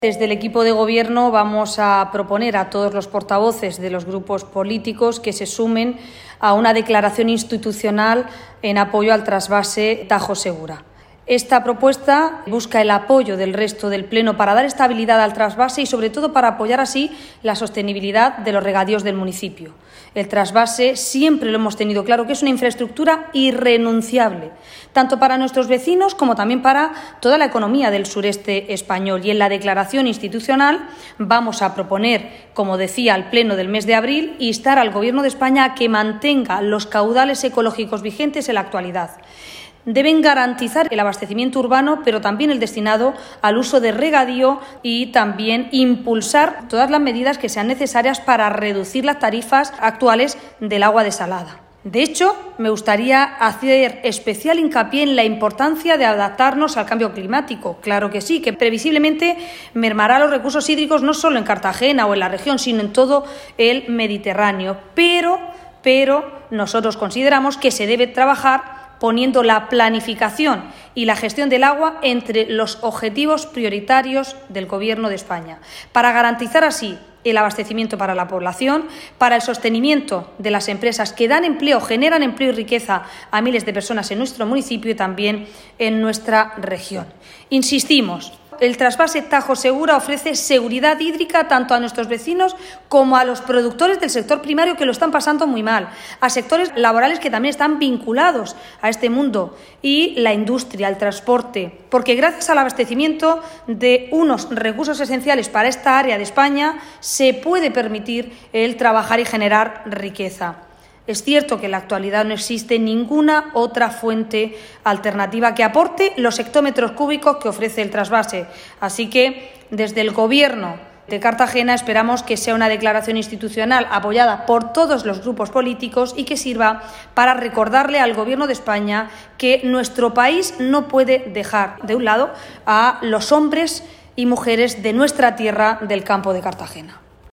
Desde el equipo de gobierno vamos a proponer a todos los portavoces de los grupos políticos que se sumen a una declaración institucional en apoyo al trasvase Tajo Segura. Esta propuesta busca el apoyo del resto del Pleno para dar estabilidad al trasvase y, sobre todo, para apoyar así la sostenibilidad de los regadíos del municipio. El trasvase siempre lo hemos tenido claro que es una infraestructura irrenunciable, tanto para nuestros vecinos como también para toda la economía del sureste español. Y en la declaración institucional vamos a proponer, como decía, al Pleno del mes de abril, instar al Gobierno de España a que mantenga los caudales ecológicos vigentes en la actualidad. Deben garantizar el abastecimiento urbano, pero también el destinado al uso de regadío y también impulsar todas las medidas que sean necesarias para reducir las tarifas actuales del agua desalada. De hecho, me gustaría hacer especial hincapié en la importancia de adaptarnos al cambio climático. Claro que sí, que previsiblemente mermará los recursos hídricos no solo en Cartagena o en la región, sino en todo el Mediterráneo. Pero nosotros consideramos que se debe trabajar poniendo la planificación y la gestión del agua entre los objetivos prioritarios del Gobierno de España, para garantizar así el abastecimiento para la población, para el sostenimiento de las empresas que dan empleo, generan empleo y riqueza a miles de personas en nuestro municipio y también en nuestra región. Insistimos, el trasvase Tajo Segura ofrece seguridad hídrica tanto a nuestros vecinos como a los productores del sector primario, que lo están pasando muy mal, a sectores laborales que también están vinculados a este mundo, y la industria, el transporte, porque gracias al abastecimiento de unos recursos esenciales para esta área de España se puede permitir el trabajar y generar riqueza. Es cierto que en la actualidad no existe ninguna otra fuente alternativa que aporte los hectómetros cúbicos que ofrece el trasvase. Así que desde el Gobierno de Cartagena esperamos que sea una declaración institucional apoyada por todos los grupos políticos y que sirva para recordarle al Gobierno de España que nuestro país no puede dejar de un lado a los hombres y mujeres de nuestra tierra, del campo de Cartagena.